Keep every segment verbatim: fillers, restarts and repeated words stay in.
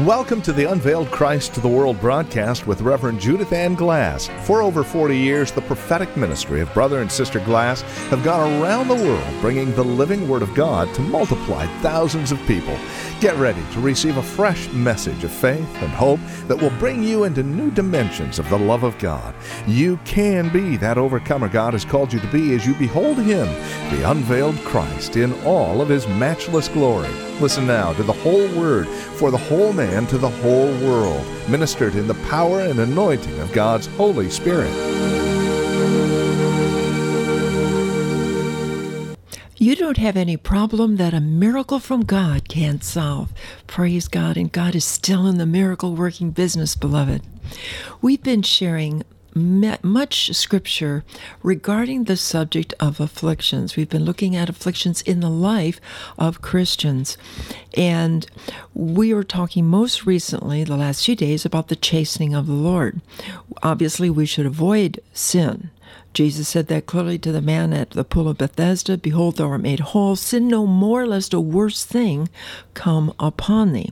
Welcome to the Unveiled Christ to the World broadcast with Reverend Judith Ann Glass. For over forty years, the prophetic ministry of Brother and Sister Glass have gone around the world bringing the living Word of God to multiply thousands of people. Get ready to receive a fresh message of faith and hope that will bring you into new dimensions of the love of God. You can be that overcomer God has called you to be as you behold Him, the unveiled Christ, in all of His matchless glory. Listen now to the whole Word for the whole man to the whole world, ministered in the power and anointing of God's Holy Spirit. You don't have any problem that a miracle from God can't solve. Praise God, and God is still in the miracle-working business, beloved. We've been sharing much scripture regarding the subject of afflictions. We've been looking at afflictions in the life of Christians. And we were talking most recently, the last few days, about the chastening of the Lord. Obviously, we should avoid sin. Jesus said that clearly to the man at the pool of Bethesda, "Behold, thou art made whole. Sin no more, lest a worse thing come upon thee."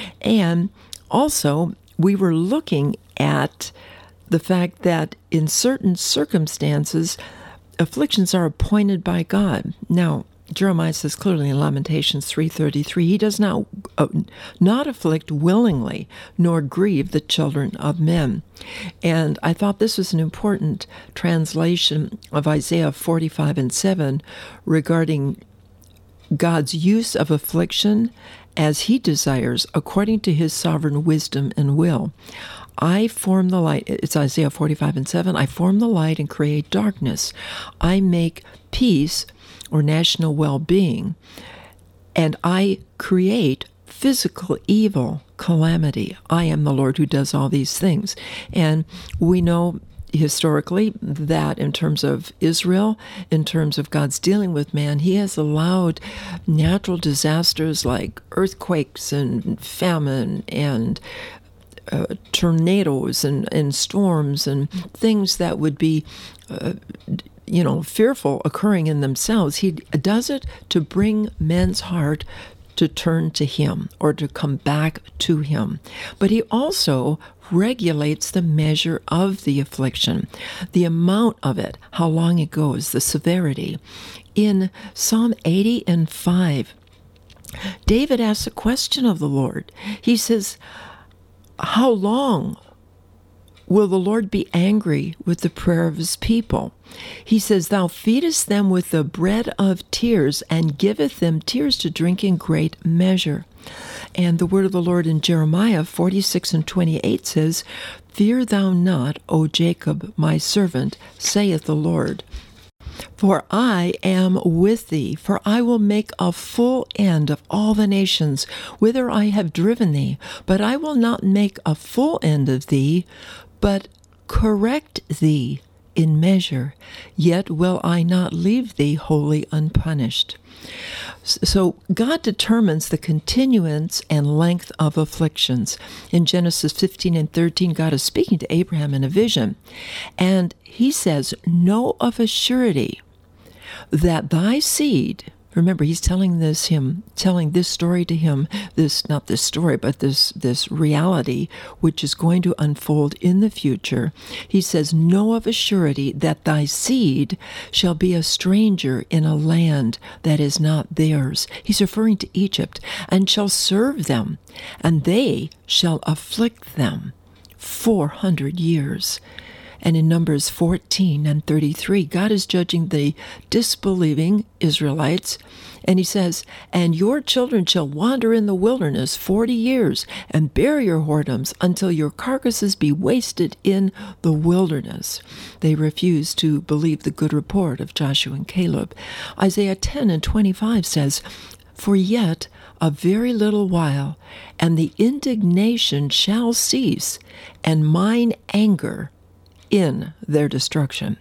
And also, we were looking at the fact that in certain circumstances, afflictions are appointed by God. Now, Jeremiah says clearly in Lamentations three thirty-three, He does not, uh, not afflict willingly, nor grieve the children of men. And I thought this was an important translation of Isaiah forty-five and seven regarding God's use of affliction as He desires, according to His sovereign wisdom and will. I form the light, it's Isaiah forty-five and seven, I form the light and create darkness. I make peace or national well-being, and I create physical evil, calamity. I am the Lord who does all these things. And we know historically that in terms of Israel, in terms of God's dealing with man, He has allowed natural disasters like earthquakes and famine and Uh, tornadoes and, and storms and things that would be, uh, you know, fearful occurring in themselves. He does it to bring men's heart to turn to Him or to come back to Him. But He also regulates the measure of the affliction, the amount of it, how long it goes, the severity. In Psalm eighty and five, David asks a question of the Lord. He says, "How long will the Lord be angry with the prayer of His people?" He says, "Thou feedest them with the bread of tears, and giveth them tears to drink in great measure." And the word of the Lord in Jeremiah forty-six and twenty-eight says, "Fear thou not, O Jacob, my servant, saith the Lord. For I am with thee, for I will make a full end of all the nations whither I have driven thee. But I will not make a full end of thee, but correct thee in measure. Yet will I not leave thee wholly unpunished." So God determines the continuance and length of afflictions. In Genesis fifteen and thirteen, God is speaking to Abraham in a vision, and He says, "Know of a surety that thy seed," remember, He's telling this him, telling this story to him, this, not this story, but this, this reality, which is going to unfold in the future. He says, "Know of a surety that thy seed shall be a stranger in a land that is not theirs." He's referring to Egypt, "and shall serve them, and they shall afflict them four hundred years. And in Numbers fourteen and thirty-three, God is judging the disbelieving Israelites, and He says, "And your children shall wander in the wilderness forty years, and bear your whoredoms until your carcasses be wasted in the wilderness." They refuse to believe the good report of Joshua and Caleb. Isaiah ten and twenty-five says, "For yet a very little while, and the indignation shall cease, and mine anger in their destruction."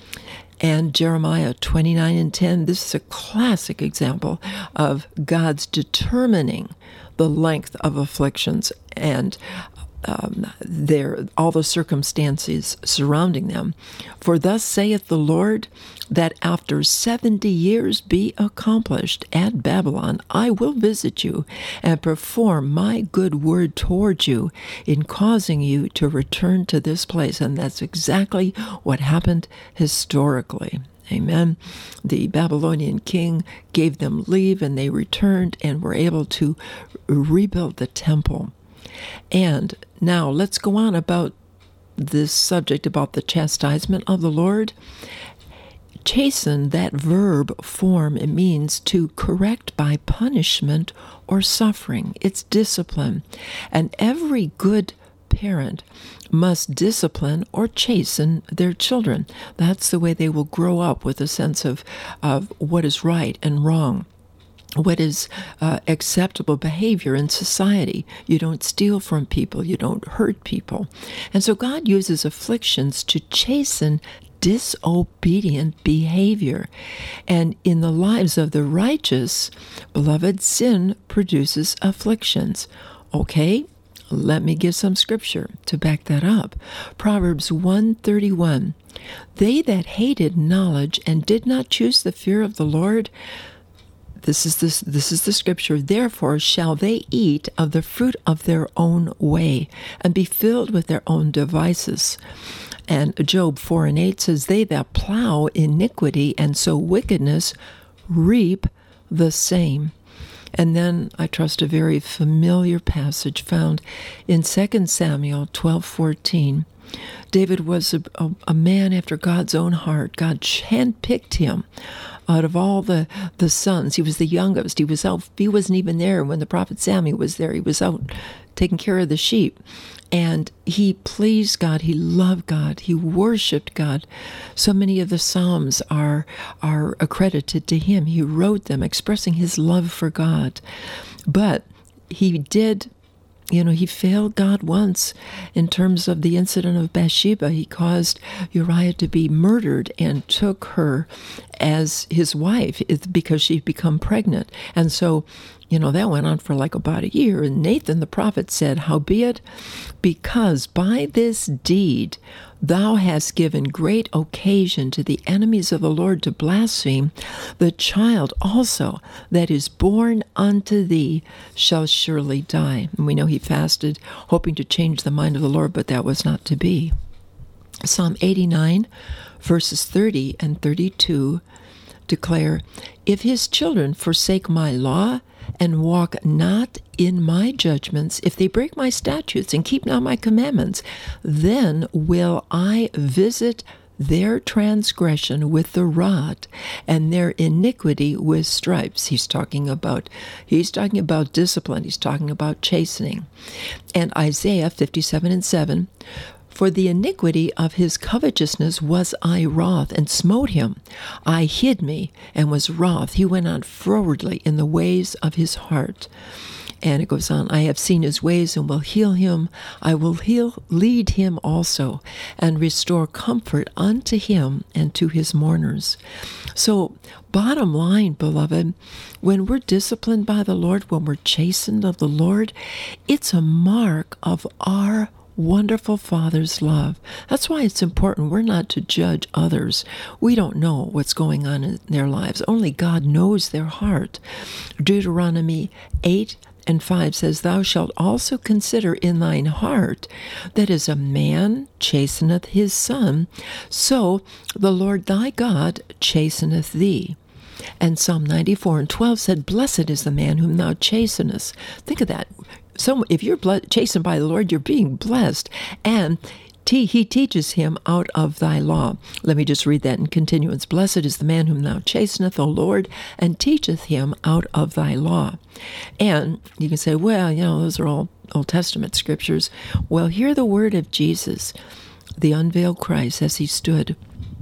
And Jeremiah twenty-nine and ten, this is a classic example of God's determining the length of afflictions and um, their all the circumstances surrounding them. For thus saith the Lord, that after seventy years be accomplished at Babylon, I will visit you and perform my good word toward you in causing you to return to this place. And that's exactly what happened historically. Amen. The Babylonian king gave them leave, and they returned and were able to rebuild the temple. And now let's go on about this subject about the chastisement of the Lord. Chasten, that verb form, it means to correct by punishment or suffering. It's discipline. And every good parent must discipline or chasten their children. That's the way they will grow up with a sense of, of what is right and wrong, what is uh, acceptable behavior in society. You don't steal from people. You don't hurt people. And so God uses afflictions to chasten disobedient behavior. And in the lives of the righteous, beloved, sin produces afflictions. Okay, let me give some scripture to back that up. Proverbs one thirty-one. They that hated knowledge and did not choose the fear of the Lord, This is this this is the scripture. Therefore shall they eat of the fruit of their own way, and be filled with their own devices. And Job four and eight says, they that plow iniquity and sow wickedness reap the same. And then I trust a very familiar passage found in Second Samuel twelve fourteen. David was a, a, a man after God's own heart. God handpicked him out of all the, the sons. He was the youngest. He was out. He wasn't even there when the prophet Samuel was there. He was out taking care of the sheep. And he pleased God. He loved God. He worshiped God. So many of the Psalms are, are accredited to him. He wrote them expressing his love for God. But he did, you know, he failed God once in terms of the incident of Bathsheba. He caused Uriah to be murdered and took her as his wife because she'd become pregnant. And so, you know, that went on for like about a year. And Nathan the prophet said, howbeit, because by this deed thou hast given great occasion to the enemies of the Lord to blaspheme, the child also that is born unto thee shall surely die. And we know he fasted, hoping to change the mind of the Lord, but that was not to be. Psalm eighty-nine, verses thirty and thirty-two declare, if his children forsake my law, and walk not in my judgments, if they break my statutes and keep not my commandments, then will I visit their transgression with the rod and their iniquity with stripes. He's talking about, he's talking about discipline. He's talking about chastening. And Isaiah fifty-seven and seven, for the iniquity of his covetousness was I wroth, and smote him. I hid me, and was wroth. He went on frowardly in the ways of his heart. And it goes on, I have seen his ways, and will heal him. I will heal, lead him also, and restore comfort unto him and to his mourners. So, bottom line, beloved, when we're disciplined by the Lord, when we're chastened of the Lord, it's a mark of our wonderful Father's love. That's why it's important. We're not to judge others. We don't know what's going on in their lives. Only God knows their heart. Deuteronomy eight and five says, thou shalt also consider in thine heart that as a man chasteneth his son, so the Lord thy God chasteneth thee. And Psalm ninety-four and twelve said, blessed is the man whom thou chastenest. Think of that. So if you're ble- chastened by the Lord, you're being blessed. And te- he teaches him out of thy law. Let me just read that in continuance. Blessed is the man whom thou chasteneth, O Lord, and teacheth him out of thy law. And you can say, well, you know, those are all Old Testament scriptures. Well, hear the word of Jesus, the unveiled Christ, as he stood.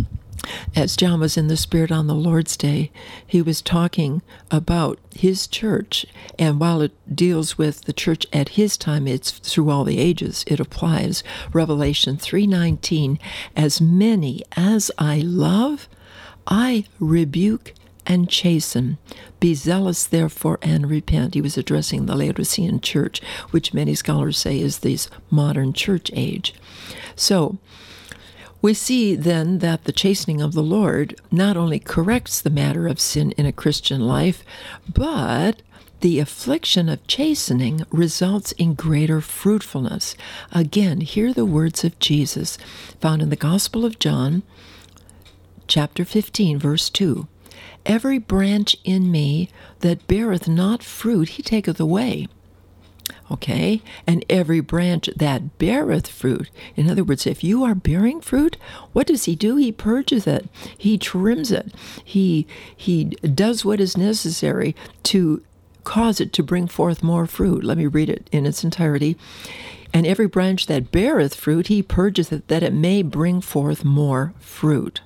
As John was in the Spirit on the Lord's Day, he was talking about his church. And while it deals with the church at his time, it's through all the ages. It applies. Revelation three nineteen, as many as I love, I rebuke and chasten. Be zealous, therefore, and repent. He was addressing the Laodicean church, which many scholars say is this modern church age. So, we see then that the chastening of the Lord not only corrects the matter of sin in a Christian life, but the affliction of chastening results in greater fruitfulness. Again, hear the words of Jesus found in the Gospel of John, chapter fifteen, verse two. Every branch in me that beareth not fruit, he taketh away. Okay? And every branch that beareth fruit. In other words, if you are bearing fruit, what does he do? He purges it. He trims it. He, he does what is necessary to cause it to bring forth more fruit. Let me read it in its entirety. And every branch that beareth fruit, he purgeth it, that it may bring forth more fruit.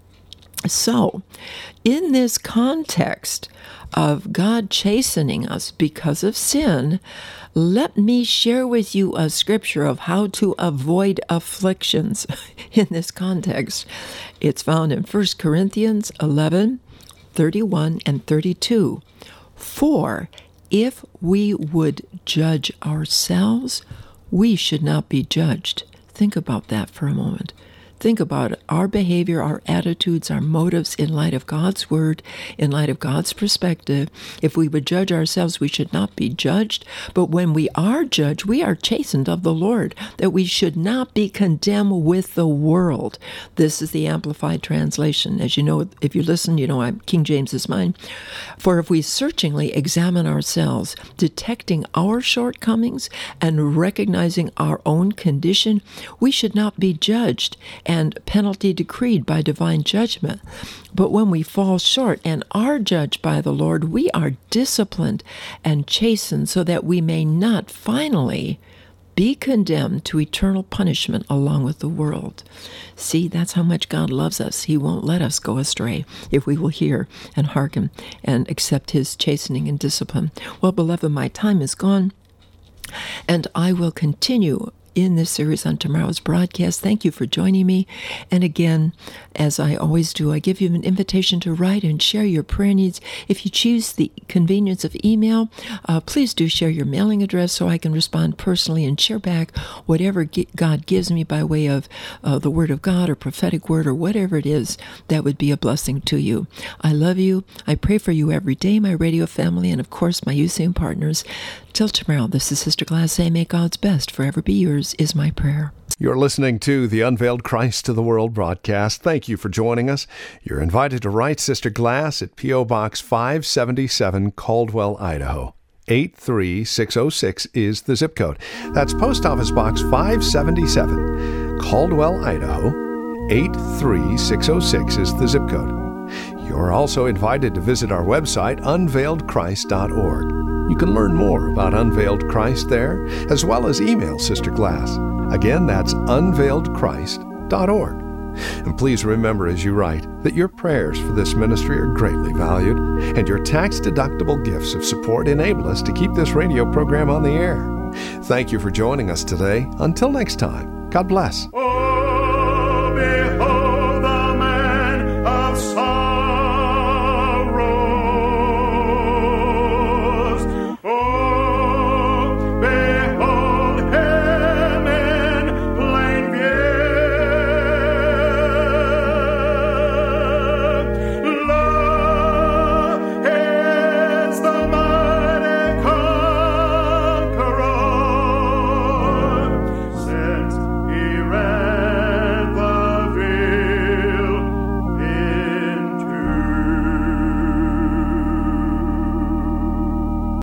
So, in this context of God chastening us because of sin, let me share with you a scripture of how to avoid afflictions in this context. It's found in First Corinthians eleven, thirty-one and thirty-two. For if we would judge ourselves, we should not be judged. Think about that for a moment. Think about our behavior, our attitudes, our motives in light of God's word, in light of God's perspective. If we would judge ourselves, we should not be judged. But when we are judged, we are chastened of the Lord, that we should not be condemned with the world. This is the Amplified Translation. As you know, if you listen, you know I'm, King James is mine. For if we searchingly examine ourselves, detecting our shortcomings and recognizing our own condition, we should not be judged and penalty decreed by divine judgment. But when we fall short and are judged by the Lord, we are disciplined and chastened so that we may not finally be condemned to eternal punishment along with the world. See, that's how much God loves us. He won't let us go astray if we will hear and hearken and accept his chastening and discipline. Well, beloved, my time is gone, and I will continue in this series on tomorrow's broadcast. Thank you for joining me. And again, as I always do, I give you an invitation to write and share your prayer needs. If you choose the convenience of email, uh, please do share your mailing address so I can respond personally and share back whatever God gives me by way of uh, the Word of God or prophetic word or whatever it is that would be a blessing to you. I love you. I pray for you every day, my radio family, and of course, my U C M partners. Till tomorrow, this is Sister Glass saying, may God's best forever be yours, is my prayer. You're listening to the Unveiled Christ to the World broadcast. Thank you for joining us. You're invited to write Sister Glass at P O. Box five seventy-seven, Caldwell, Idaho. eight three six oh six is the zip code. That's Post Office Box five seventy-seven, Caldwell, Idaho. eight three six oh six is the zip code. You're also invited to visit our website, unveiled christ dot org. You can learn more about Unveiled Christ there, as well as email Sister Glass. Again, that's unveiled christ dot org. And please remember as you write that your prayers for this ministry are greatly valued, and your tax-deductible gifts of support enable us to keep this radio program on the air. Thank you for joining us today. Until next time, God bless.